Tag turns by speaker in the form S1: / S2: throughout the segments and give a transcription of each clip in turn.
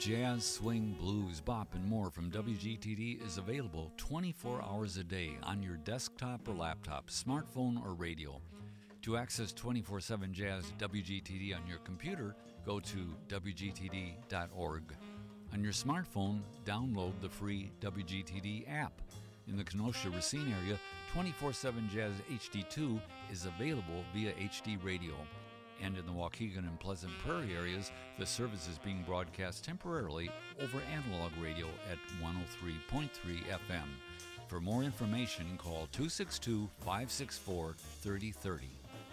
S1: Jazz, swing, blues, bop, and more from WGTD is available 24 hours a day on your desktop or laptop, smartphone or radio. To access 24/7 Jazz WGTD on your computer, go to WGTD.org. On your smartphone, download the free WGTD app. In the Kenosha-Racine area, 24/7 Jazz HD2 is available via HD radio. And in the Waukegan and Pleasant Prairie areas, the service is being broadcast temporarily over analog radio at 103.3 FM. For more information, call 262-564-3030.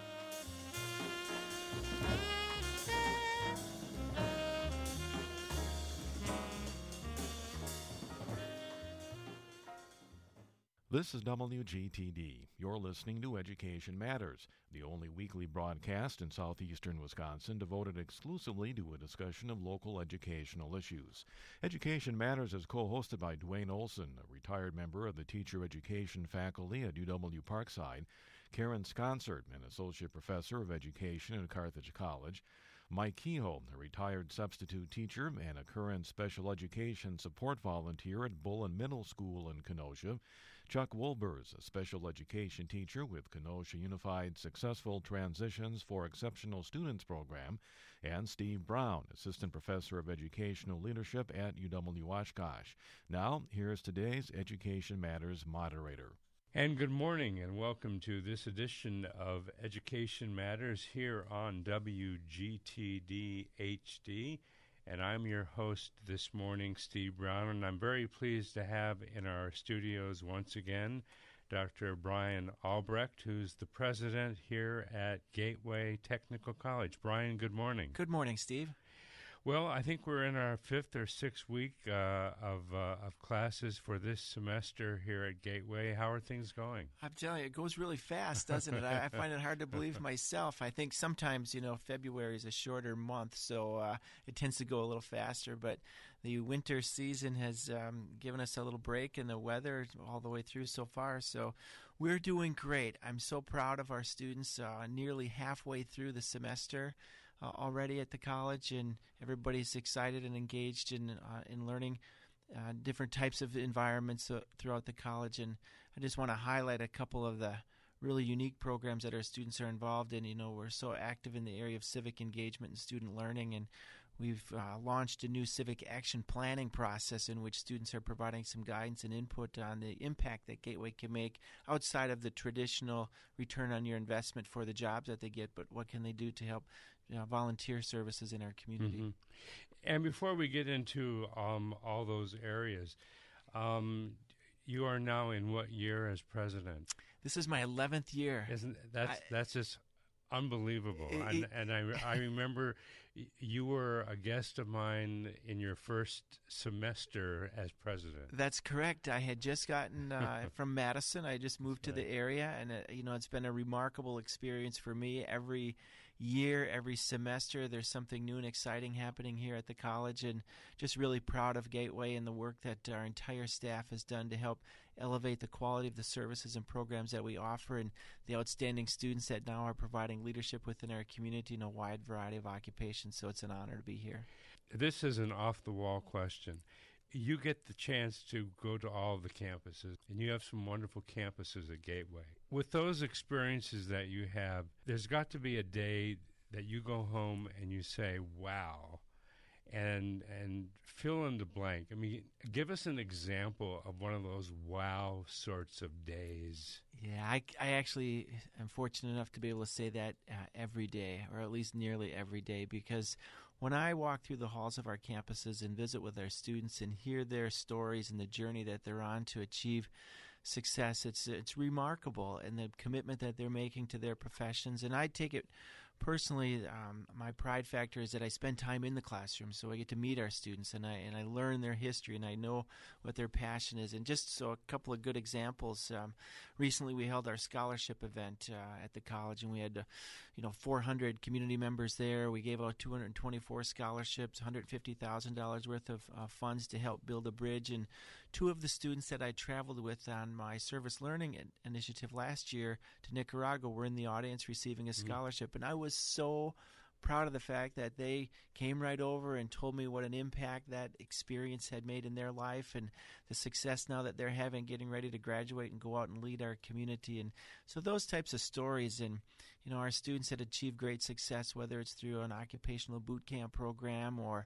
S2: This is WGTD. You're listening to Education Matters, the only weekly broadcast in southeastern Wisconsin devoted exclusively to a discussion of local educational issues. Education Matters is co-hosted by Dwayne Olson, a retired member of the teacher education faculty at UW Parkside, Karen Sconsert, an associate professor of education at Carthage College, Mike Kehoe, a retired substitute teacher and a current special education support volunteer at Bullen Middle School in Kenosha, Chuck Wolbers, a special education teacher with Kenosha Unified Successful Transitions for Exceptional Students program, and Steve Brown, assistant professor of educational leadership at UW Oshkosh. Now, here's today's Education Matters moderator.
S3: And good morning, and welcome to this edition of Education Matters here on WGTD HD. And I'm your host this morning, Steve Brown, and I'm very pleased to have in our studios once again Dr. Brian Albrecht, who's the president here at Gateway Technical College. Brian, good morning.
S4: Good morning, Steve.
S3: Well, I think we're in our fifth or sixth week of classes for this semester here at Gateway. How are things going?
S4: I'm telling you, it goes really fast, doesn't it? I find it hard to believe myself. I think sometimes, February is a shorter month, so it tends to go a little faster. But the winter season has given us a little break in the weather all the way through so far. So we're doing great. I'm so proud of our students, nearly halfway through the semester already at the college, and everybody's excited and engaged in learning different types of environments throughout the college. And I just want to highlight a couple of the really unique programs that our students are involved in. We're so active in the area of civic engagement and student learning, and we've launched a new civic action planning process in which students are providing some guidance and input on the impact that Gateway can make outside of the traditional return on your investment for the jobs that they get, but what can they do to help volunteer services in our community.
S3: Mm-hmm. And before we get into all those areas, you are now in what year as president?
S4: This is my 11th year.
S3: That's just unbelievable. And I remember you were a guest of mine in your first semester as president.
S4: That's correct. I had just gotten from Madison. I just moved to the area, and it's been a remarkable experience for me. Every year, every semester, there's something new and exciting happening here at the college, and just really proud of Gateway and the work that our entire staff has done to help elevate the quality of the services and programs that we offer, and the outstanding students that now are providing leadership within our community in a wide variety of occupations. So it's an honor to be here.
S3: This is an off-the-wall question. You get the chance to go to all of the campuses, and you have some wonderful campuses at Gateway. With those experiences that you have, there's got to be a day that you go home and you say, wow, and fill in the blank. I mean, give us an example of one of those wow sorts of days.
S4: Yeah, I actually am fortunate enough to be able to say that every day, or at least nearly every day, because when I walk through the halls of our campuses and visit with our students and hear their stories and the journey that they're on to achieve success, it's remarkable, and the commitment that they're making to their professions. And I take it personally, my pride factor is that I spend time in the classroom, so I get to meet our students, and I learn their history, and I know what their passion is. And just so a couple of good examples, recently we held our scholarship event at the college, and we had 400 community members there. We gave out 224 scholarships, $150,000 worth of funds to help build a bridge. And two of the students that I traveled with on my service learning initiative last year to Nicaragua were in the audience receiving a scholarship, and I was so proud of the fact that they came right over and told me what an impact that experience had made in their life and the success now that they're having getting ready to graduate and go out and lead our community. And so those types of stories, and our students had achieved great success, whether it's through an occupational boot camp program or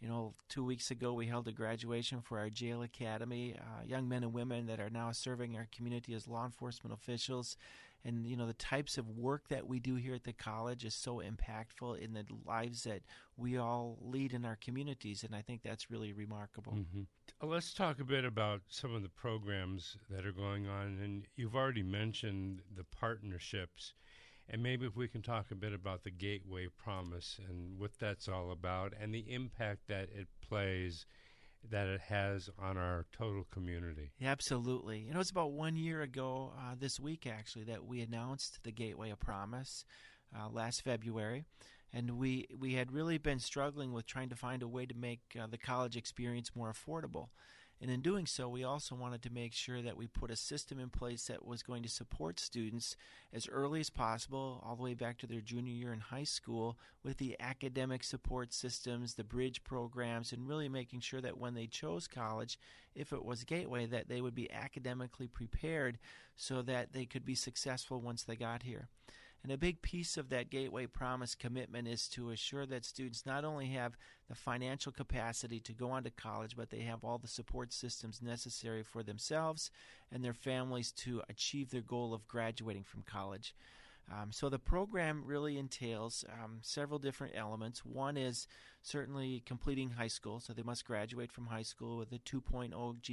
S4: 2 weeks ago we held a graduation for our jail academy, young men and women that are now serving our community as law enforcement officials. And, the types of work that we do here at the college is so impactful in the lives that we all lead in our communities, and I think that's really remarkable.
S3: Mm-hmm. Let's talk a bit about some of the programs that are going on, and you've already mentioned the partnerships, and maybe if we can talk a bit about the Gateway Promise and what that's all about and the impact that it plays, that it has on our total community.
S4: Yeah, absolutely. It's about 1 year ago, this week actually, that we announced the Gateway Promise last February. And we had really been struggling with trying to find a way to make the college experience more affordable. And in doing so, we also wanted to make sure that we put a system in place that was going to support students as early as possible, all the way back to their junior year in high school, with the academic support systems, the bridge programs, and really making sure that when they chose college, if it was Gateway, that they would be academically prepared so that they could be successful once they got here. And a big piece of that Gateway Promise commitment is to assure that students not only have the financial capacity to go on to college, but they have all the support systems necessary for themselves and their families to achieve their goal of graduating from college. So the program really entails several different elements. One is certainly completing high school, so they must graduate from high school with a 2.0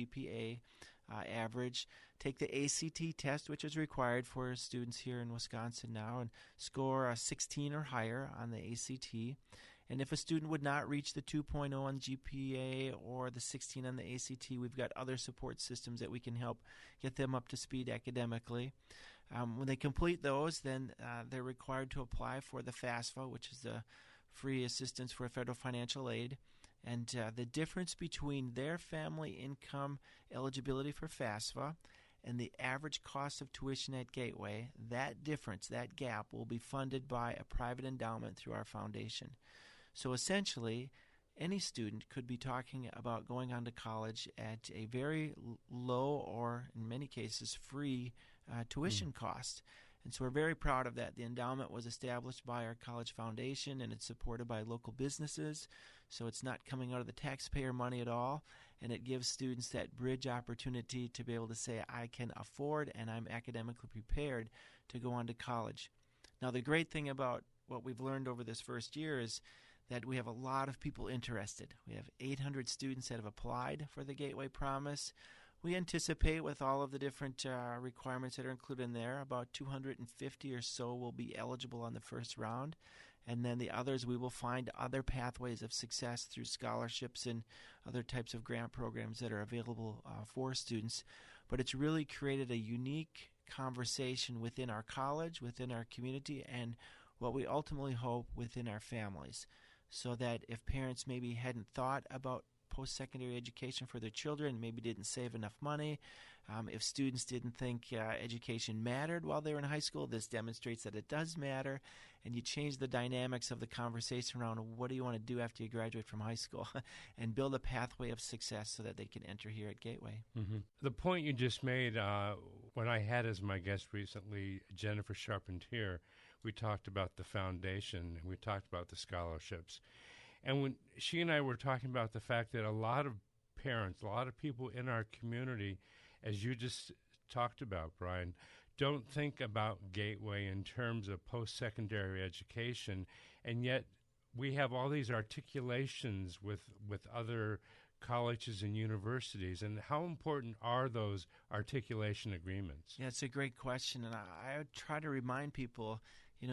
S4: GPA average, take the ACT test, which is required for students here in Wisconsin now, and score a 16 or higher on the ACT. And if a student would not reach the 2.0 on GPA or the 16 on the ACT, we've got other support systems that we can help get them up to speed academically. When they complete those, then they're required to apply for the FAFSA, which is the Free Assistance for Federal Financial Aid. And the difference between their family income eligibility for FAFSA and the average cost of tuition at Gateway, that difference, that gap, will be funded by a private endowment through our foundation. So essentially, any student could be talking about going on to college at a very low or, in many cases, free tuition cost. And so we're very proud of that. The endowment was established by our college foundation, and it's supported by local businesses. So it's not coming out of the taxpayer money at all, and it gives students that bridge opportunity to be able to say, I can afford and I'm academically prepared to go on to college. Now, the great thing about what we've learned over this first year is that we have a lot of people interested. We have 800 students that have applied for the Gateway Promise. We anticipate, with all of the different requirements that are included in there, about 250 or so will be eligible on the first round. And then the others, we will find other pathways of success through scholarships and other types of grant programs that are available for students. But it's really created a unique conversation within our college, within our community, and what we ultimately hope within our families. So that if parents maybe hadn't thought about post-secondary education for their children, maybe didn't save enough money, if students didn't think education mattered while they were in high school, this demonstrates that it does matter, and you change the dynamics of the conversation around what do you want to do after you graduate from high school and build a pathway of success so that they can enter here at Gateway.
S3: Mm-hmm. The point you just made, when I had as my guest recently Jennifer Charpentier, we talked about the foundation, and we talked about the scholarships. And when she and I were talking about the fact that a lot of parents, a lot of people in our community, as you just talked about, Brian, don't think about Gateway in terms of post-secondary education, and yet we have all these articulations with other colleges and universities. And how important are those articulation agreements?
S4: Yeah, it's a great question, and I try to remind people,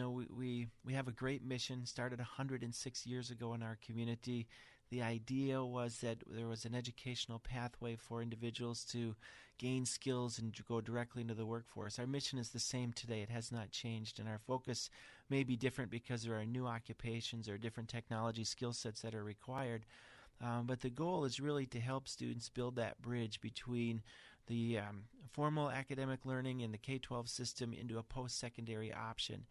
S4: we have a great mission, started 106 years ago in our community. The idea was that there was an educational pathway for individuals to gain skills and to go directly into the workforce. Our mission is the same today. It has not changed, and our focus may be different because there are new occupations or different technology skill sets that are required. But the goal is really to help students build that bridge between the formal academic learning in the K-12 system into a post-secondary option.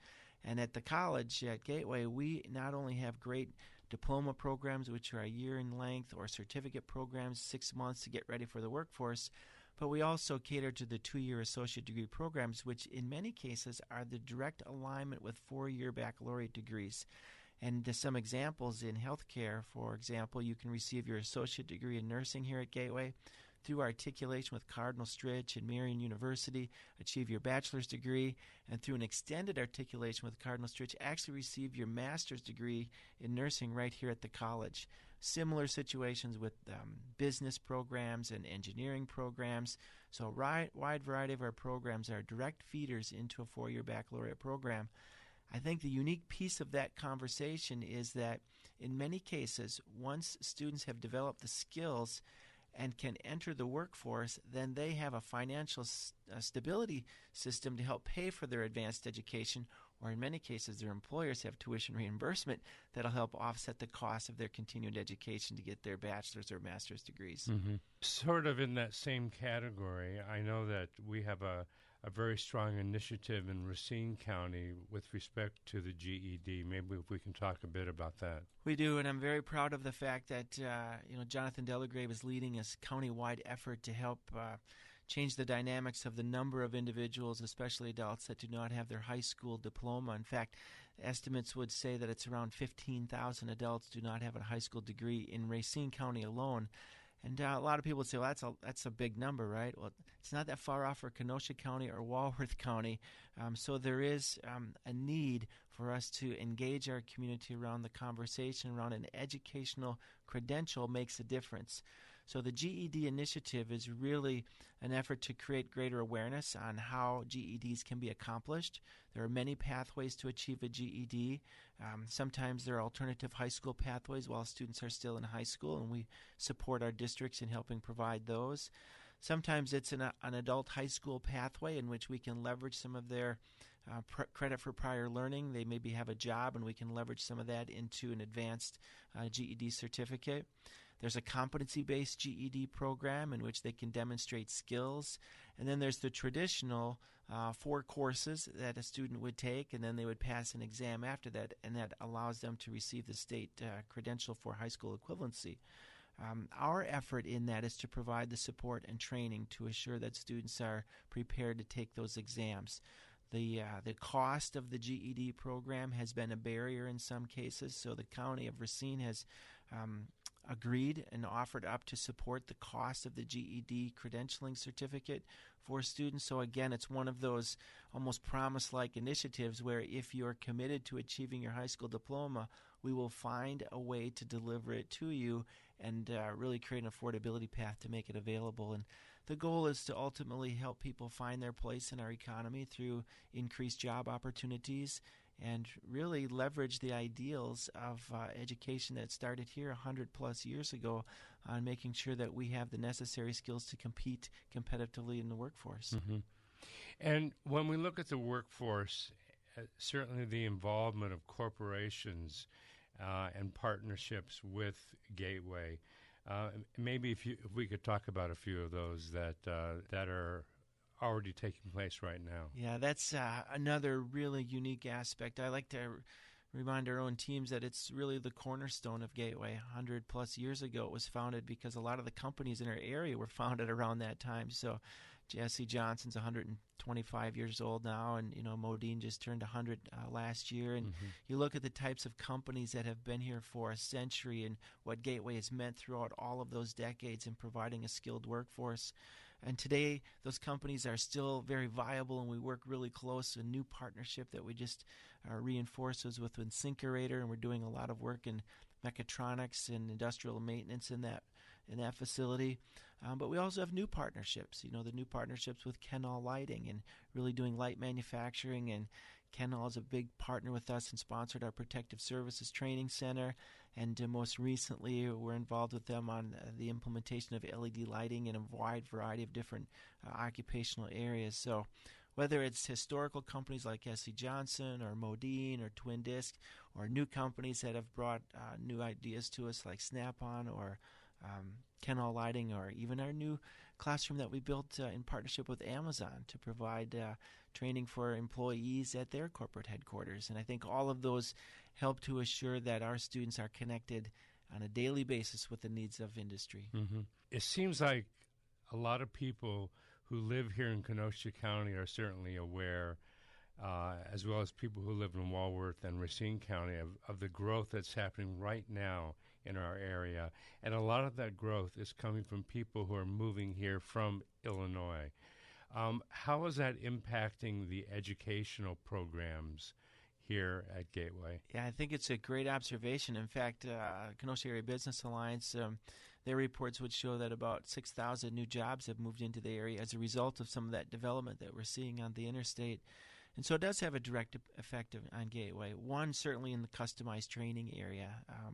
S4: And at the college, at Gateway, we not only have great diploma programs, which are a year in length, or certificate programs, 6 months to get ready for the workforce, but we also cater to the 2-year associate degree programs, which in many cases are the direct alignment with 4-year baccalaureate degrees. And some examples in healthcare, for example, you can receive your associate degree in nursing here at Gateway through articulation with Cardinal Stritch and Marian University, achieve your bachelor's degree, and through an extended articulation with Cardinal Stritch, actually receive your master's degree in nursing right here at the college. Similar situations with business programs and engineering programs. So a wide variety of our programs are direct feeders into a 4-year baccalaureate program. I think the unique piece of that conversation is that in many cases, once students have developed the skills and can enter the workforce, then they have a financial stability system to help pay for their advanced education, or in many cases their employers have tuition reimbursement that'll help offset the cost of their continued education to get their bachelor's or master's degrees.
S3: Mm-hmm. Sort of in that same category, I know that we have a very strong initiative in Racine County with respect to the GED. Maybe if we can talk a bit about that.
S4: We do, and I'm very proud of the fact that Jonathan Delagrave is leading a county-wide effort to help change the dynamics of the number of individuals, especially adults, that do not have their high school diploma. In fact, estimates would say that it's around 15,000 adults do not have a high school degree in Racine County alone. And a lot of people would say, well, that's a big number, right? Well, it's not that far off for Kenosha County or Walworth County. So there is a need for us to engage our community around the conversation around an educational credential makes a difference. So the GED initiative is really an effort to create greater awareness on how GEDs can be accomplished. There are many pathways to achieve a GED. Sometimes there are alternative high school pathways while students are still in high school, and we support our districts in helping provide those. Sometimes it's an adult high school pathway in which we can leverage some of their credit for prior learning. They maybe have a job, and we can leverage some of that into an advanced GED certificate. There's a competency-based GED program in which they can demonstrate skills. And then there's the traditional 4 courses that a student would take, and then they would pass an exam after that, and that allows them to receive the state credential for high school equivalency. Our effort in that is to provide the support and training to assure that students are prepared to take those exams. The cost of the GED program has been a barrier in some cases, so the County of Racine has agreed and offered up to support the cost of the GED credentialing certificate for students. So again, it's one of those almost promise-like initiatives where if you're committed to achieving your high school diploma, we will find a way to deliver it to you and really create an affordability path to make it available. And the goal is to ultimately help people find their place in our economy through increased job opportunities and really leverage the ideals of education that started here 100-plus years ago on making sure that we have the necessary skills to compete competitively in the workforce.
S3: Mm-hmm. And when we look at the workforce, certainly the involvement of corporations and partnerships with Gateway, maybe if we could talk about a few of those that are already taking place right now.
S4: Yeah, that's another really unique aspect. I like to remind our own teams that it's really the cornerstone of Gateway. 100-plus years ago it was founded because a lot of the companies in our area were founded around that time. So Jesse Johnson's 125 years old now, and Modine just turned 100 last year. And you look at the types of companies that have been here for a century and what Gateway has meant throughout all of those decades in providing a skilled workforce. And today, those companies are still very viable, and we work really close. A new partnership that we just reinforced was with Insinkerator, and we're doing a lot of work in mechatronics and industrial maintenance in that facility. But we also have new partnerships. The new partnerships with Kenall Lighting and really doing light manufacturing. And Kenall is a big partner with us and sponsored our Protective Services Training Center. And most recently, we're involved with them on the implementation of LED lighting in a wide variety of different occupational areas. So whether it's historical companies like S.C. Johnson or Modine or Twin Disc, or new companies that have brought new ideas to us like Snap-on or Kenall Lighting, or even our new classroom that we built in partnership with Amazon to provide training for employees at their corporate headquarters. And I think all of those help to assure that our students are connected on a daily basis with the needs of industry.
S3: Mm-hmm. It seems like a lot of people who live here in Kenosha County are certainly aware, as well as people who live in Walworth and Racine County, of the growth that's happening right now in our area. And a lot of that growth is coming from people who are moving here from Illinois. How is that impacting the educational programs here at Gateway?
S4: Yeah, I think it's a great observation. In fact, Kenosha Area Business Alliance, their reports would show that about 6,000 new jobs have moved into the area as a result of some of that development that we're seeing on the interstate. And so it does have a direct effect on Gateway. One, certainly in the customized training area.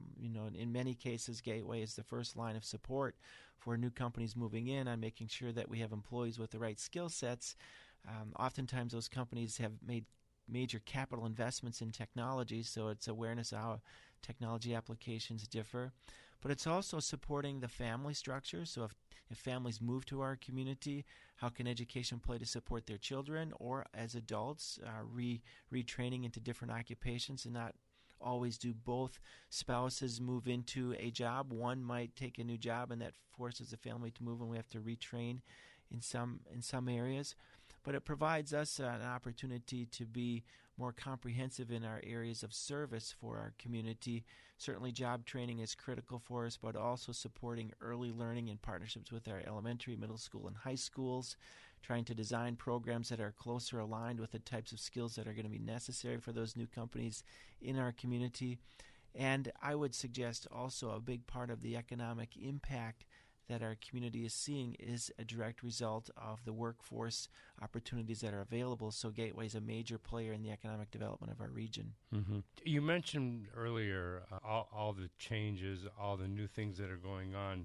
S4: In many cases, Gateway is the first line of support for new companies moving in on making sure that we have employees with the right skill sets. Oftentimes, those companies have made major capital investments in technology, so it's awareness of how technology applications differ. But it's also supporting the family structure. So if families move to our community, how can education play to support their children, or as adults, retraining into different occupations, and not always do both spouses move into a job. One might take a new job, and that forces the family to move, and we have to retrain in some areas. But it provides us an opportunity to be more comprehensive in our areas of service for our community. Certainly job training is critical for us, but also supporting early learning in partnerships with our elementary, middle school, and high schools, trying to design programs that are closer aligned with the types of skills that are going to be necessary for those new companies in our community. And I would suggest also a big part of the economic impact that our community is seeing is a direct result of the workforce opportunities that are available. So Gateway is a major player in the economic development of our region.
S3: Mm-hmm. You mentioned earlier all the changes, all the new things that are going on.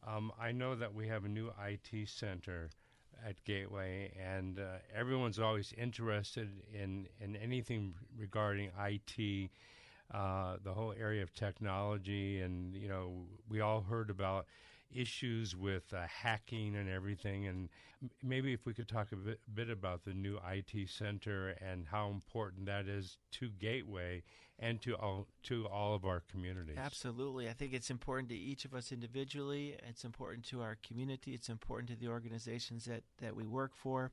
S3: I know that we have a new IT center at Gateway, and everyone's always interested in anything regarding IT, the whole area of technology. And, we all heard about issues with hacking and everything, and maybe if we could talk a bit about the new IT center and how important that is to Gateway and to all of our communities.
S4: Absolutely. I think it's important to each of us individually. It's important to our community. It's important to the organizations that we work for.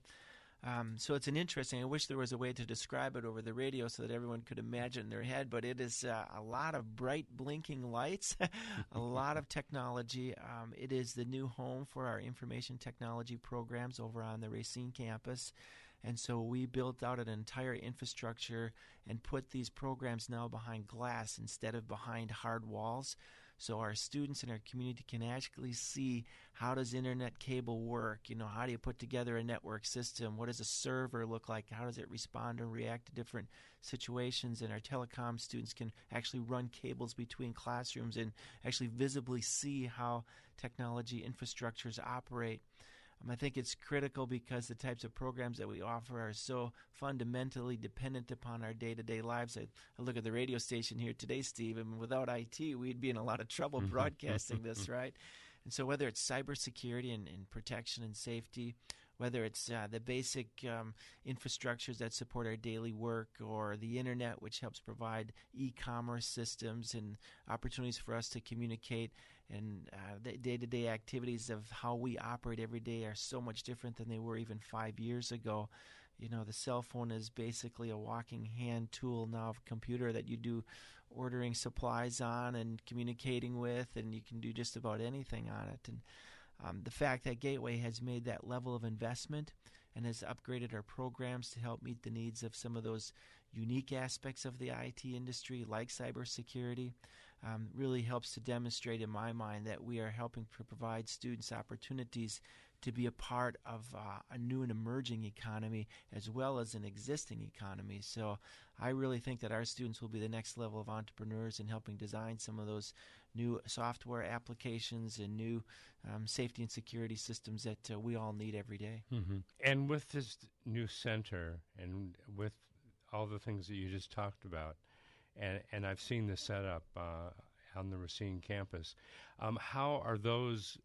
S4: So it's an interesting, I wish there was a way to describe it over the radio so that everyone could imagine in their head, but it is a lot of bright blinking lights, a lot of technology. It is the new home for our information technology programs over on the Racine campus. And so we built out an entire infrastructure and put these programs now behind glass instead of behind hard walls. So our students and our community can actually see, how does internet cable work? How do you put together a network system? What does a server look like? How does it respond and react to different situations? And our telecom students can actually run cables between classrooms and actually visibly see how technology infrastructures operate. I think it's critical because the types of programs that we offer are so fundamentally dependent upon our day-to-day lives. I look at the radio station here today, Steve, and without IT, we'd be in a lot of trouble broadcasting this, right? And so whether it's cybersecurity and protection and safety, whether it's the basic infrastructures that support our daily work, or the internet, which helps provide e-commerce systems and opportunities for us to communicate, and the day-to-day activities of how we operate every day are so much different than they were even 5 years ago. The cell phone is basically a walking hand tool now, of a computer that you do ordering supplies on and communicating with, and you can do just about anything on it. And the fact that Gateway has made that level of investment and has upgraded our programs to help meet the needs of some of those unique aspects of the IT industry, like cybersecurity, really helps to demonstrate, in my mind, that we are helping to provide students opportunities to be a part of a new and emerging economy as well as an existing economy. So I really think that our students will be the next level of entrepreneurs in helping design some of those new software applications and new safety and security systems that we all need every day.
S3: Mm-hmm. And with this new center and with all the things that you just talked about, and I've seen the setup on the Racine campus. How are those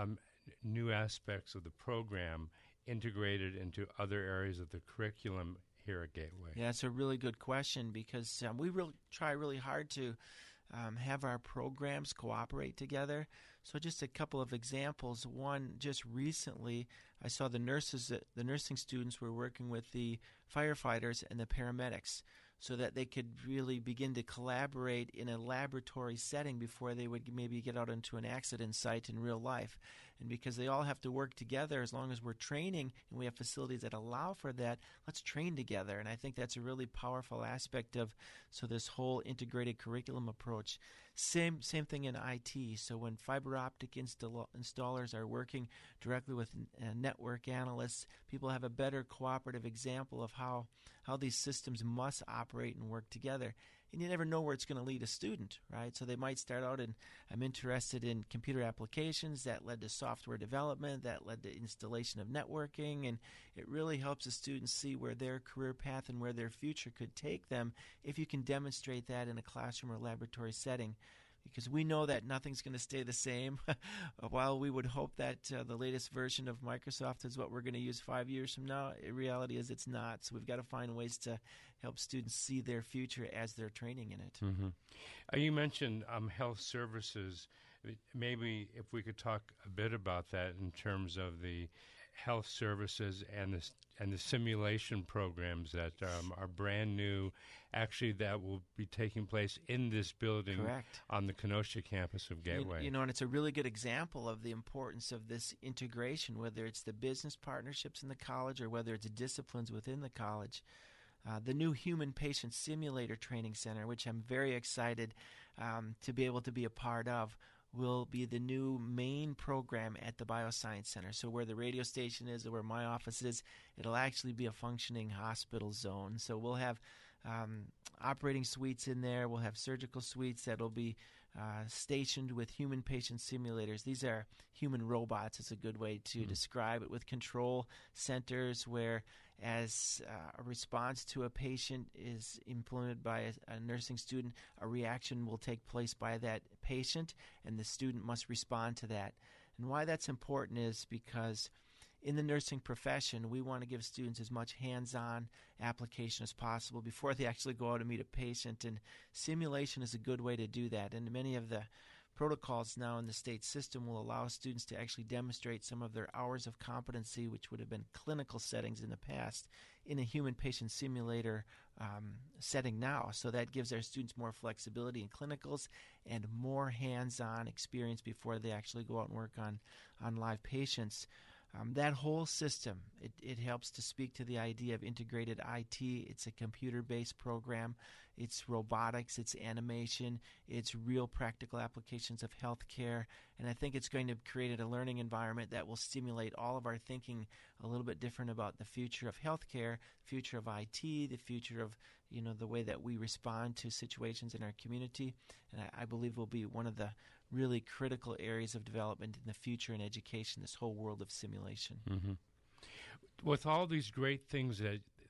S3: new aspects of the program integrated into other areas of the curriculum here at Gateway?
S4: Yeah, it's a really good question because we try really hard to have our programs cooperate together. So just a couple of examples. One, just recently, I saw the nursing students were working with the firefighters and the paramedics so that they could really begin to collaborate in a laboratory setting before they would maybe get out into an accident site in real life. And because they all have to work together, as long as we're training and we have facilities that allow for that, let's train together. And I think that's a really powerful aspect of this whole integrated curriculum approach. Same thing in IT. So when fiber optic installers are working directly with network analysts, people have a better cooperative example of how these systems must operate and work together. And you never know where it's going to lead a student, right? So they might start out I'm interested in computer applications. That led to software development. That led to installation of networking. And it really helps the students see where their career path and where their future could take them if you can demonstrate that in a classroom or laboratory setting. Because we know that nothing's going to stay the same. While we would hope that the latest version of Microsoft is what we're going to use 5 years from now, in reality is it's not. So we've got to find ways to help students see their future as they're training in it.
S3: Mm-hmm. You mentioned health services. Maybe if we could talk a bit about that in terms of the health services and the simulation programs that are brand new, actually that will be taking place in this building.
S4: Correct.
S3: On the Kenosha campus of Gateway.
S4: And it's a really good example of the importance of this integration, whether it's the business partnerships in the college or whether it's disciplines within the college. The new Human Patient Simulator Training Center, which I'm very excited to be able to be a part of, will be the new main program at the Bioscience Center. So where the radio station is or where my office is, it'll actually be a functioning hospital zone. So we'll have operating suites in there. We'll have surgical suites that will be stationed with human patient simulators. These are human robots. It's a good way to describe it, with control centers where as a response to a patient is implemented by a nursing student, a reaction will take place by that patient, and the student must respond to that. And why that's important is because in the nursing profession, we want to give students as much hands-on application as possible before they actually go out and meet a patient, and simulation is a good way to do that. And many of the protocols now in the state system will allow students to actually demonstrate some of their hours of competency, which would have been clinical settings in the past, in a human patient simulator setting now. So that gives our students more flexibility in clinicals and more hands-on experience before they actually go out and work on live patients. That whole system, it helps to speak to the idea of integrated IT. It's a computer-based program. It's robotics. It's animation. It's real practical applications of healthcare. And I think it's going to create a learning environment that will stimulate all of our thinking a little bit different about the future of healthcare, future of IT, the future of the way that we respond to situations in our community. And I believe will be one of the really critical areas of development in the future in education, this whole world of simulation.
S3: Mm-hmm. With all these great things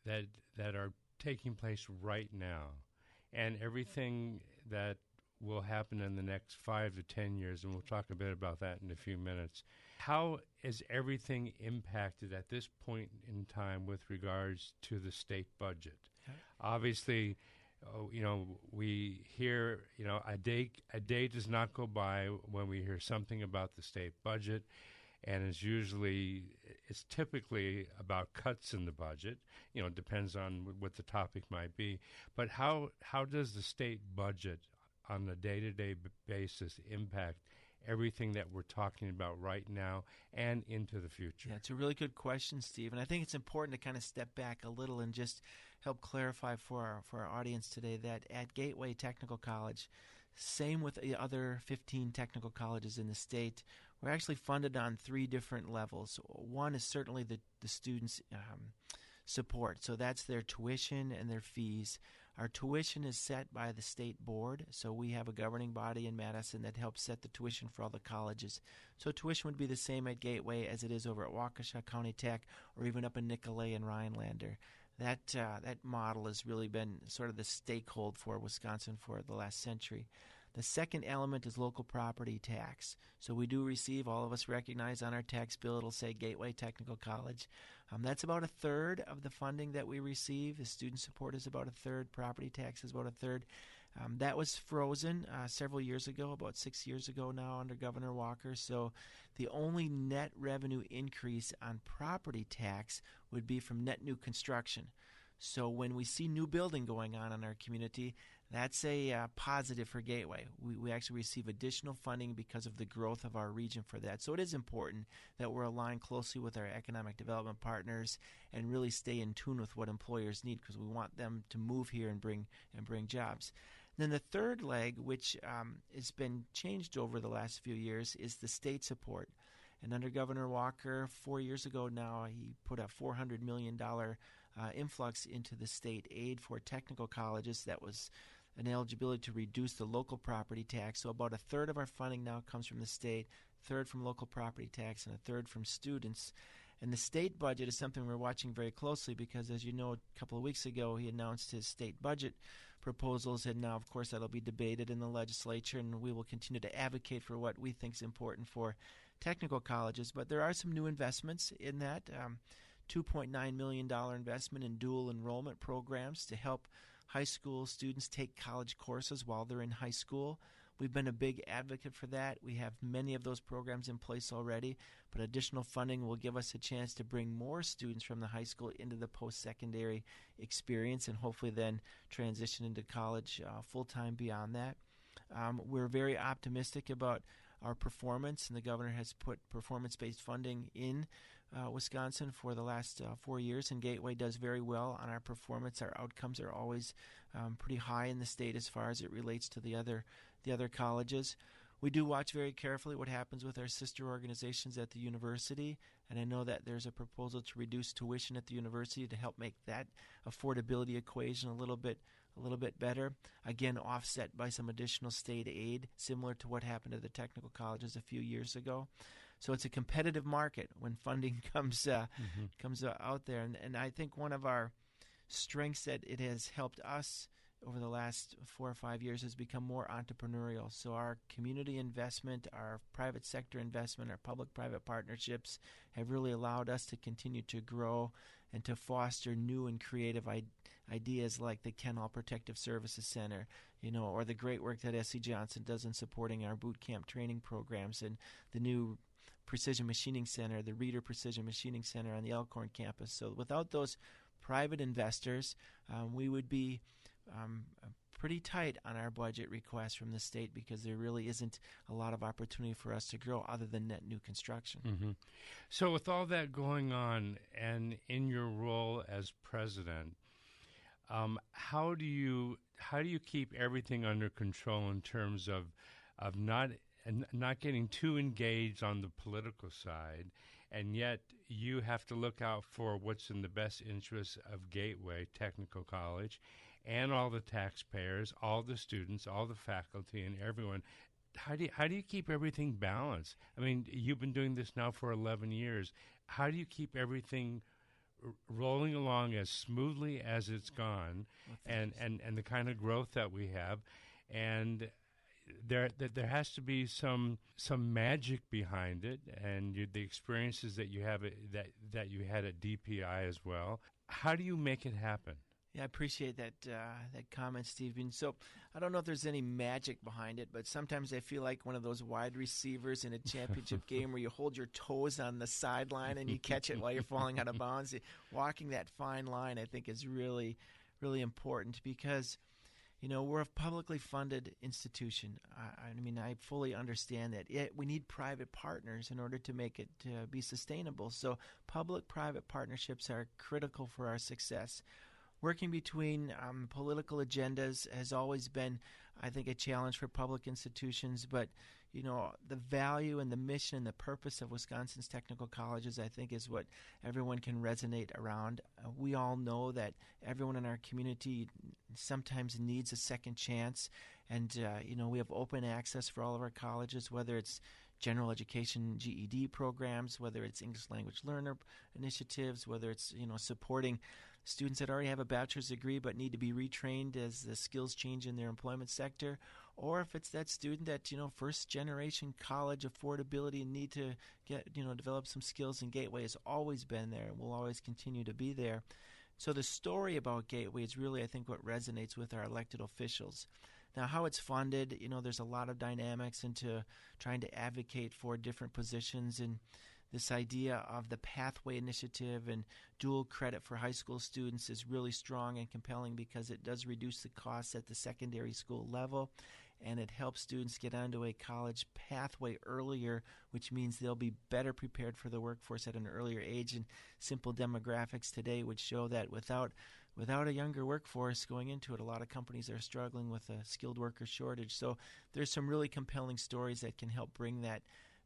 S3: that are taking place right now, and everything that will happen in the next 5 to 10 years, and we'll talk a bit about that in a few minutes, how is everything impacted at this point in time with regards to the state budget? Okay. Obviously, we hear, a day does not go by when we hear something about the state budget, and it's typically about cuts in the budget. It depends on what the topic might be. But how does the state budget on a day-to-day basis impact everything that we're talking about right now and into the future?
S4: Yeah, it's a really good question, Steve. And I think it's important to kind of step back a little and just help clarify for our audience today that at Gateway Technical College, same with the other 15 technical colleges in the state, we're actually funded on 3 different levels. One is certainly the students' support. So that's their tuition and their fees. Our tuition is set by the state board, so we have a governing body in Madison that helps set the tuition for all the colleges. So tuition would be the same at Gateway as it is over at Waukesha County Tech or even up in Nicolet and Rhinelander. That model has really been sort of the stakehold for Wisconsin for the last century. The second element is local property tax. So we do receive, all of us recognize on our tax bill, it'll say Gateway Technical College. That's about a third of the funding that we receive. The student support is about a third. Property tax is about a third. That was frozen several years ago, about 6 years ago now under Governor Walker. So the only net revenue increase on property tax would be from net new construction. So when we see new building going on in our community, that's a positive for Gateway. We actually receive additional funding because of the growth of our region for that. So it is important that we're aligned closely with our economic development partners and really stay in tune with what employers need, because we want them to move here and bring jobs. Then the third leg, which has been changed over the last few years, is the state support. And under Governor Walker, 4 years ago now, he put a $400 million influx into the state aid for technical colleges. That was an eligibility to reduce the local property tax. So about a third of our funding now comes from the state, a third from local property tax, and a third from students. And the state budget is something we're watching very closely because, as you know, a couple of weeks ago he announced his state budget proposals, and now, of course, that'll be debated in the legislature, and we will continue to advocate for what we think is important for technical colleges. But there are some new investments in that. $2.9 million investment in dual enrollment programs to help high school students take college courses while they're in high school. We've been a big advocate for that. We have many of those programs in place already, but additional funding will give us a chance to bring more students from the high school into the post-secondary experience and hopefully then transition into college full-time beyond that. We're very optimistic about our performance, and the governor has put performance-based funding in Wisconsin for the last 4 years, and Gateway does very well on our performance. Our outcomes are always pretty high in the state as far as it relates to the other colleges. We do watch very carefully what happens with our sister organizations at the university, and I know that there's a proposal to reduce tuition at the university to help make that affordability equation a little bit better. Again, offset by some additional state aid, similar to what happened to the technical colleges a few years ago. So it's a competitive market when funding comes out there, and I think one of our strengths that it has helped us over the last 4 or 5 years has become more entrepreneurial. So our community investment, our private sector investment, our public-private partnerships have really allowed us to continue to grow and to foster new and creative ideas like the Kenall Protective Services Center, or the great work that S.C. Johnson does in supporting our boot camp training programs, and the new Precision Machining Center, the Reader Precision Machining Center on the Elkhorn campus. So without those private investors, we would be pretty tight on our budget requests from the state because there really isn't a lot of opportunity for us to grow other than net new construction.
S3: Mm-hmm. So with all that going on and in your role as president, how do you keep everything under control in terms of not getting too engaged on the political side, and yet you have to look out for what's in the best interest of Gateway Technical College and all the taxpayers, all the students, all the faculty, and everyone? How do you keep everything balanced? I mean, you've been doing this now for 11 years. How do you keep everything rolling along as smoothly as it's gone, and the kind of growth that we have? And there has to be some magic behind it, and the experiences that you have that you had at DPI as well. How do you make it happen?
S4: Yeah, I appreciate that comment, Stephen. So I don't know if there's any magic behind it, but sometimes I feel like one of those wide receivers in a championship game where you hold your toes on the sideline and you catch it while you're falling out of bounds. Walking that fine line, I think, is really, really important because, we're a publicly funded institution. I fully understand that. We need private partners in order to make it be sustainable. So public-private partnerships are critical for our success. Working between political agendas has always been, I think, a challenge for public institutions, but the value and the mission and the purpose of Wisconsin's technical colleges, I think, is what everyone can resonate around. We all know that everyone in our community sometimes needs a second chance, and we have open access for all of our colleges, whether it's general education GED programs, whether it's English language learner initiatives, whether it's supporting students that already have a bachelor's degree but need to be retrained as the skills change in their employment sector, or if it's that student that, first generation college affordability and need to get, develop some skills, and Gateway has always been there and will always continue to be there. So the story about Gateway is really, I think, what resonates with our elected officials. Now, how it's funded, there's a lot of dynamics into trying to advocate for different positions, and this idea of the Pathway Initiative and dual credit for high school students is really strong and compelling because it does reduce the costs at the secondary school level, and it helps students get onto a college pathway earlier, which means they'll be better prepared for the workforce at an earlier age. And simple demographics today would show that without a younger workforce going into it, a lot of companies are struggling with a skilled worker shortage. So there's some really compelling stories that can help bring that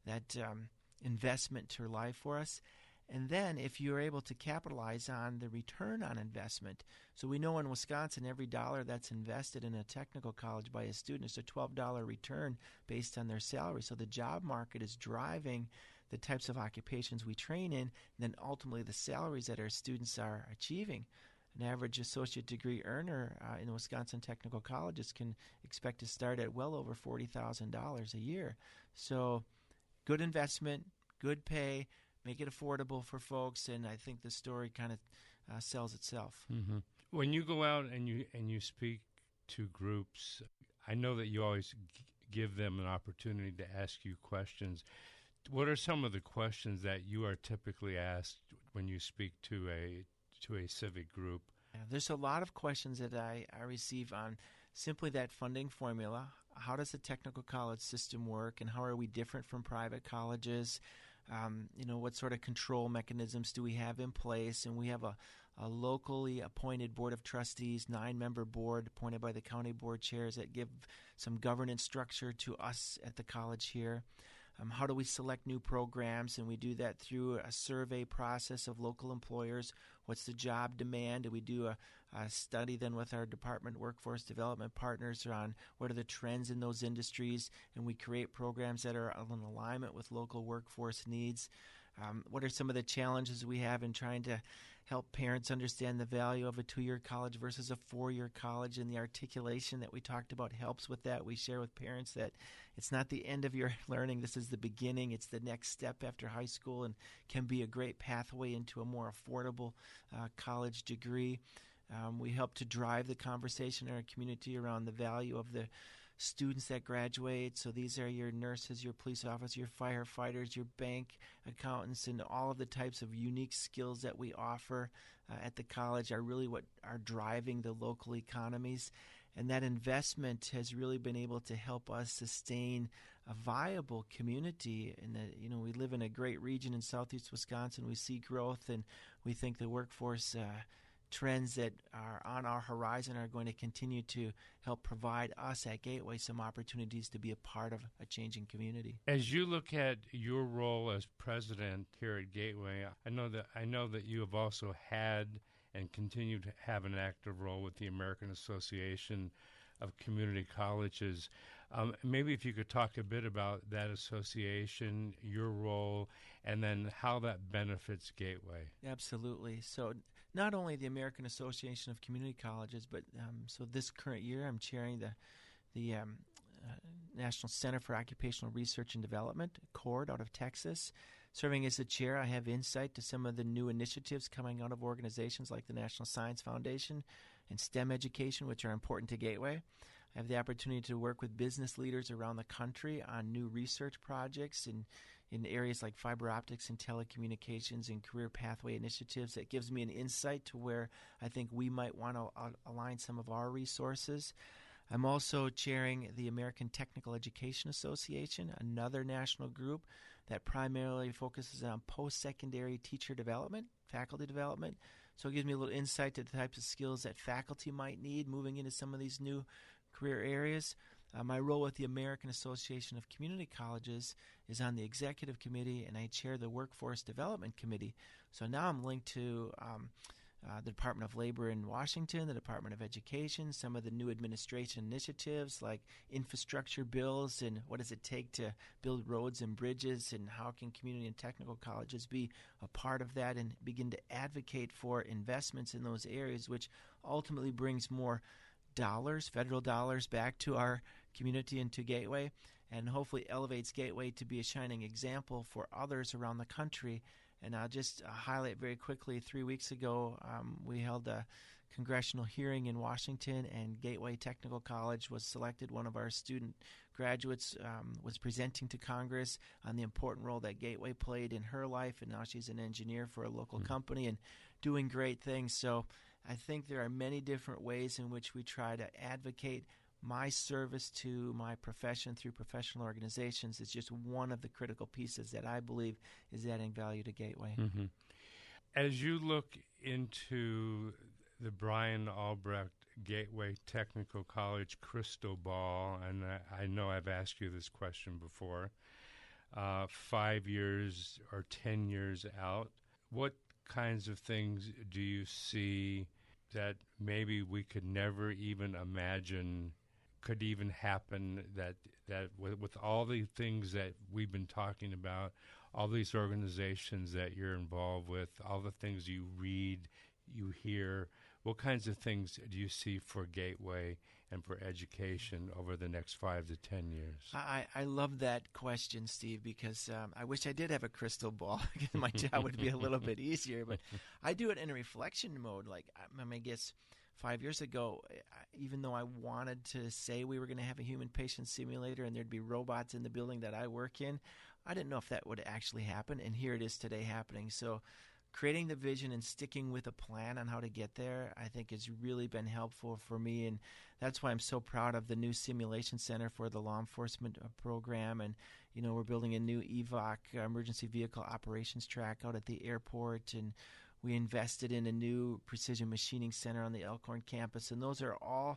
S4: investment to life for us. And then if you're able to capitalize on the return on investment, so we know in Wisconsin every dollar that's invested in a technical college by a student is a $12 return based on their salary. So the job market is driving the types of occupations we train in, and then ultimately the salaries that our students are achieving. An average associate degree earner in Wisconsin technical colleges can expect to start at well over $40,000 a year. So good investment, good pay, make it affordable for folks, and I think the story kind of sells itself.
S3: Mm-hmm. When you go out and you speak to groups, I know that you always give them an opportunity to ask you questions. What are some of the questions that you are typically asked when you speak to a civic group?
S4: Yeah, there's a lot of questions that I receive on simply that funding formula. How does the technical college system work, and how are we different from private colleges? What sort of control mechanisms do we have in place? And we have a locally appointed board of trustees, 9-member board appointed by the county board chairs that give some governance structure to us at the college here. How do we select new programs? And we do that through a survey process of local employers. What's the job demand? And we do a study then with our department workforce development partners on what are the trends in those industries, and we create programs that are in alignment with local workforce needs. What are some of the challenges we have in trying to help parents understand the value of a 2-year college versus a 4-year college, and the articulation that we talked about helps with that. We share with parents that it's not the end of your learning. This is the beginning. It's the next step after high school and can be a great pathway into a more affordable college degree. We help to drive the conversation in our community around the value of the students that graduate. So these are your nurses, your police officers, your firefighters, your bank accountants, and all of the types of unique skills that we offer at the college are really what are driving the local economies. And that investment has really been able to help us sustain a viable community. And we live in a great region in southeast Wisconsin. We see growth, and we think the workforce trends that are on our horizon are going to continue to help provide us at Gateway some opportunities to be a part of a changing community.
S3: As you look at your role as president here at Gateway, I know that you have also had and continue to have an active role with the American Association of Community Colleges. Maybe if you could talk a bit about that association, your role, and then how that benefits Gateway.
S4: Absolutely. So not only the American Association of Community Colleges, but so this current year I'm chairing the National Center for Occupational Research and Development, CORD, out of Texas. Serving as the chair, I have insight to some of the new initiatives coming out of organizations like the National Science Foundation and STEM education, which are important to Gateway. I have the opportunity to work with business leaders around the country on new research projects in areas like fiber optics and telecommunications and career pathway initiatives. That gives me an insight to where I think we might want to align some of our resources. I'm also chairing the American Technical Education Association, another national group that primarily focuses on post-secondary teacher development, faculty development. So it gives me a little insight to the types of skills that faculty might need moving into some of these new career areas. My role with the American Association of Community Colleges is on the executive committee, and I chair the Workforce Development Committee. So now I'm linked to the Department of Labor in Washington, the Department of Education, some of the new administration initiatives like infrastructure bills and what does it take to build roads and bridges, and how can community and technical colleges be a part of that and begin to advocate for investments in those areas, which ultimately brings more dollars, federal dollars, back to our community and to Gateway, and hopefully elevates Gateway to be a shining example for others around the country. And I'll just highlight very quickly, 3 weeks ago, we held a congressional hearing in Washington, and Gateway Technical College was selected. One of our student graduates was presenting to Congress on the important role that Gateway played in her life, and now she's an engineer for a local company and doing great things. So I think there are many different ways in which we try to advocate. My service to my profession through professional organizations is just one of the critical pieces that I believe is adding value to Gateway.
S3: Mm-hmm. As you look into the Brian Albrecht Gateway Technical College crystal ball, and I know I've asked you this question before, 5 years or 10 years out, what kinds of things do you see that maybe we could never even imagine could even happen, that with all the things that we've been talking about, all these organizations that you're involved with, all the things you read, you hear, what kinds of things do you see for Gateway and for education over the next 5 to 10 years?
S4: I love that question, Steve, because I wish I did have a crystal ball. My job would be a little bit easier, but I do it in a reflection mode. Like, I guess 5 years ago, even though I wanted to say we were going to have a human patient simulator and there'd be robots in the building that I work in, I didn't know if that would actually happen, and here it is today happening. So creating the vision and sticking with a plan on how to get there, I think has really been helpful for me, and that's why I'm so proud of the new simulation center for the law enforcement program. And we're building a new EVOC, emergency vehicle operations track, out at the airport, and we invested in a new precision machining center on the Elkhorn campus, and those are all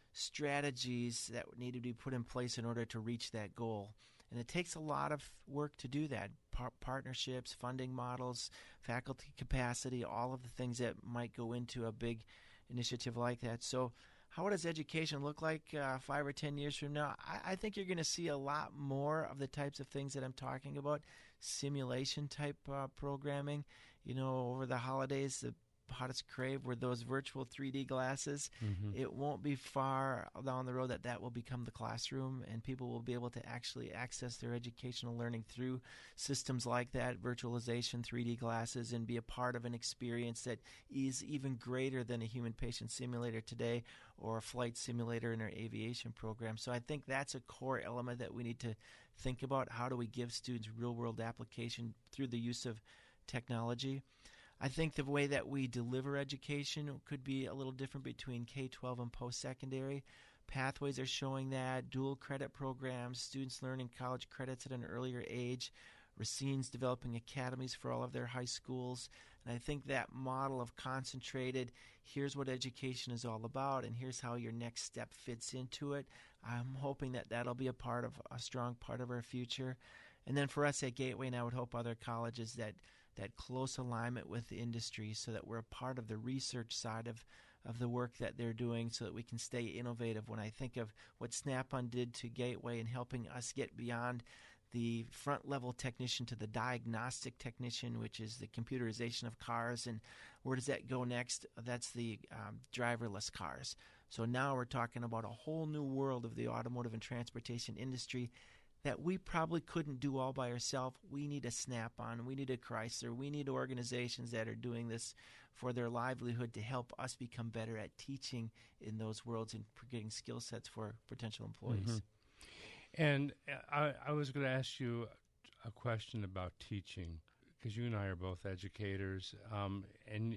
S4: strategies that need to be put in place in order to reach that goal. And it takes a lot of work to do that. Partnerships, funding models, faculty capacity, all of the things that might go into a big initiative like that. So how does education look like 5 or 10 years from now? I think you're going to see a lot more of the types of things that I'm talking about, simulation type programming. Over the holidays, the hottest crave were those virtual 3D glasses. Mm-hmm. It won't be far down the road that will become the classroom, and people will be able to actually access their educational learning through systems like that, virtualization, 3D glasses, and be a part of an experience that is even greater than a human patient simulator today or a flight simulator in our aviation program. So I think that's a core element that we need to think about. How do we give students real-world application through the use of technology? I think the way that we deliver education could be a little different between K-12 and post-secondary. Pathways are showing that, dual credit programs, students learning college credits at an earlier age, Racine's developing academies for all of their high schools. And I think that model of concentrated, here's what education is all about, and here's how your next step fits into it, I'm hoping that that'll be a strong part of our future. And then for us at Gateway, and I would hope other colleges, that close alignment with the industry so that we're a part of the research side of the work that they're doing so that we can stay innovative. When I think of what Snap-on did to Gateway and helping us get beyond the front-level technician to the diagnostic technician, which is the computerization of cars, and where does that go next? That's the driverless cars. So now we're talking about a whole new world of the automotive and transportation industry that we probably couldn't do all by ourselves. We need a Snap-on, we need a Chrysler, we need organizations that are doing this for their livelihood to help us become better at teaching in those worlds and getting skill sets for potential employees.
S3: Mm-hmm. And I was going to ask you a question about teaching, because you and I are both educators, and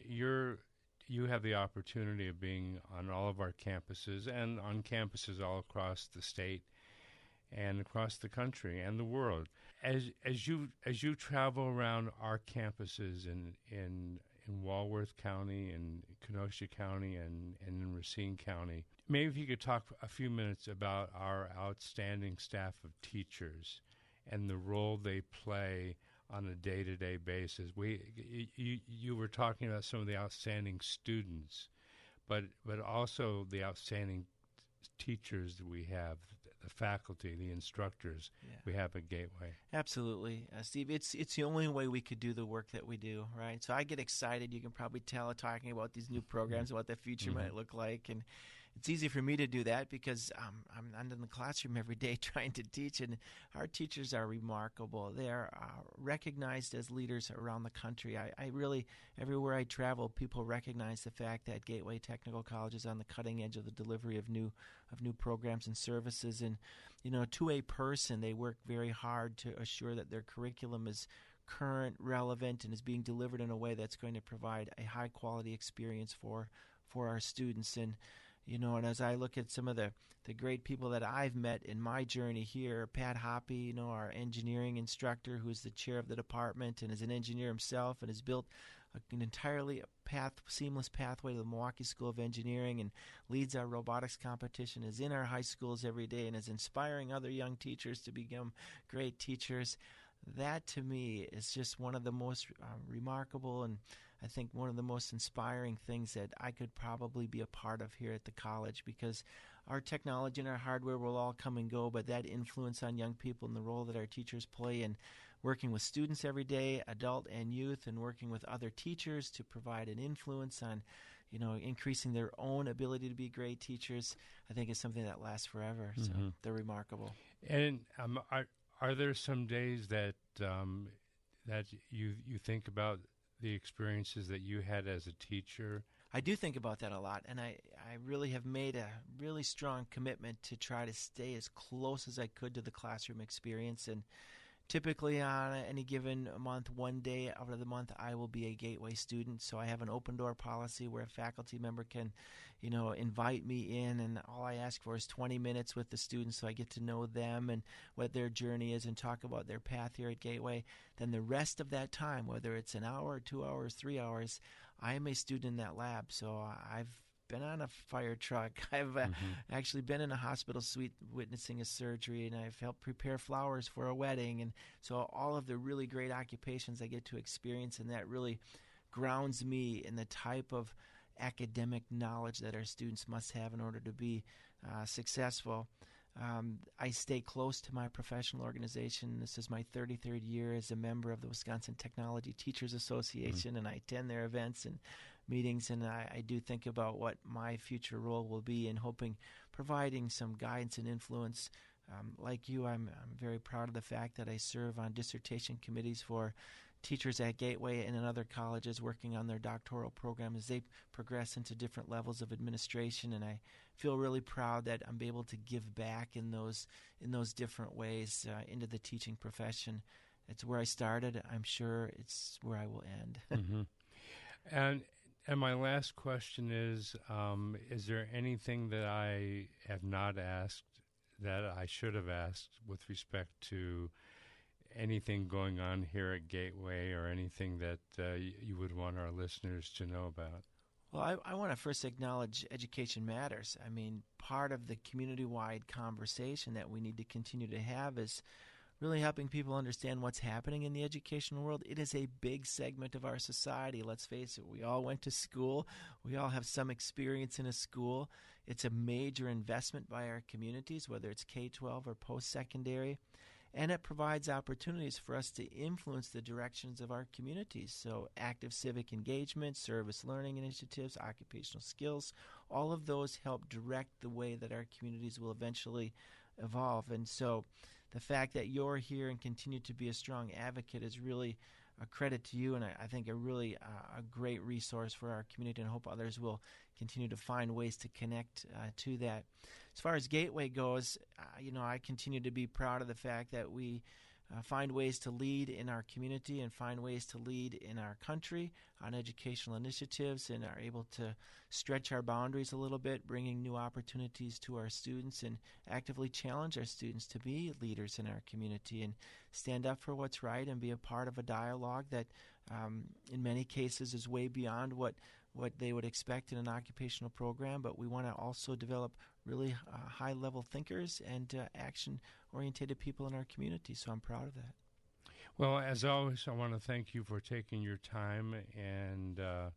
S3: you have the opportunity of being on all of our campuses and on campuses all across the state and across the country and the world. As you travel around our campuses in Walworth County and Kenosha County and in Racine County, maybe if you could talk a few minutes about our outstanding staff of teachers and the role they play on a day-to-day basis. You were talking about some of the outstanding students, but also the outstanding teachers that we have, the faculty, the instructors we have at Gateway.
S4: Absolutely. Steve, it's the only way we could do the work that we do, right? So I get excited. You can probably tell talking about these new programs, what the future might look like. And it's easy for me to do that because I'm in the classroom every day trying to teach, and our teachers are remarkable. They're recognized as leaders around the country. I really, everywhere I travel, people recognize the fact that Gateway Technical College is on the cutting edge of the delivery of new programs and services. And, to a person, they work very hard to assure that their curriculum is current, relevant, and is being delivered in a way that's going to provide a high-quality experience for our students. And and as I look at some of the great people that I've met in my journey here, Pat Hoppy, our engineering instructor, who's the chair of the department and is an engineer himself and has built an entirely seamless pathway to the Milwaukee School of Engineering and leads our robotics competition, is in our high schools every day and is inspiring other young teachers to become great teachers. That, to me, is just one of the most remarkable and I think one of the most inspiring things that I could probably be a part of here at the college, because our technology and our hardware will all come and go, but that influence on young people and the role that our teachers play in working with students every day, adult and youth, and working with other teachers to provide an influence on increasing their own ability to be great teachers, I think is something that lasts forever. So they're remarkable.
S3: And are there some days that that you think about the experiences that you had as a teacher?
S4: I do think about that a lot, and I really have made a really strong commitment to try to stay as close as I could to the classroom experience. And typically on any given month, one day out of the month, I will be a Gateway student. So I have an open door policy where a faculty member can, invite me in, and all I ask for is 20 minutes with the students so I get to know them and what their journey is and talk about their path here at Gateway. Then the rest of that time, whether it's an hour, 2 hours, 3 hours, I am a student in that lab. So I've been on a fire truck. I've actually been in a hospital suite witnessing a surgery, and I've helped prepare flowers for a wedding. And so all of the really great occupations I get to experience, and that really grounds me in the type of academic knowledge that our students must have in order to be successful. I stay close to my professional organization. This is my 33rd year as a member of the Wisconsin Technology Teachers Association, and I attend their events and meetings, and I do think about what my future role will be in providing some guidance and influence. Like you, I'm very proud of the fact that I serve on dissertation committees for teachers at Gateway and in other colleges working on their doctoral program as they progress into different levels of administration, and I feel really proud that I'm able to give back in those different ways into the teaching profession. It's where I started. I'm sure it's where I will end.
S3: And my last question is there anything that I have not asked that I should have asked with respect to anything going on here at Gateway, or anything that you would want our listeners to know about?
S4: Well, I want to first acknowledge Education Matters. I mean, part of the community-wide conversation that we need to continue to have is really helping people understand what's happening in the educational world. It is a big segment of our society. Let's face it, we all went to school. We all have some experience in a school. It's a major investment by our communities, whether it's K-12 or post-secondary. And it provides opportunities for us to influence the directions of our communities. So active civic engagement, service learning initiatives, occupational skills, all of those help direct the way that our communities will eventually evolve. And so the fact that you're here and continue to be a strong advocate is really a credit to you, and I think a really a great resource for our community, and I hope others will continue to find ways to connect to that. As far as Gateway goes, I continue to be proud of the fact that we find ways to lead in our community and find ways to lead in our country on educational initiatives, and are able to stretch our boundaries a little bit, bringing new opportunities to our students, and actively challenge our students to be leaders in our community and stand up for what's right and be a part of a dialogue that in many cases is way beyond what they would expect in an occupational program. But we want to also develop really high-level thinkers and action-oriented people in our community, so I'm proud of that.
S3: Well, as always, I want to thank you for taking your time and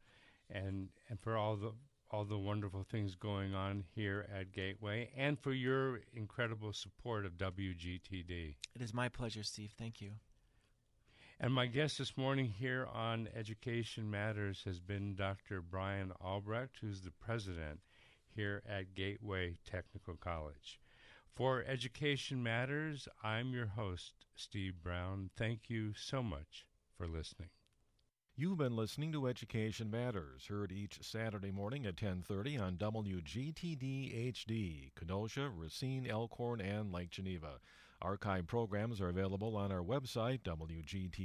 S3: for all the wonderful things going on here at Gateway, and for your incredible support of WGTD.
S4: It is my pleasure, Steve. Thank you.
S3: And my guest this morning here on Education Matters has been Dr. Brian Albrecht, who's the president here at Gateway Technical College. For Education Matters, I'm your host, Steve Brown. Thank you so much for listening.
S2: You've been listening to Education Matters, heard each Saturday morning at 10:30 on WGTD HD, Kenosha, Racine, Elkhorn, and Lake Geneva. Archive programs are available on our website, WGTD.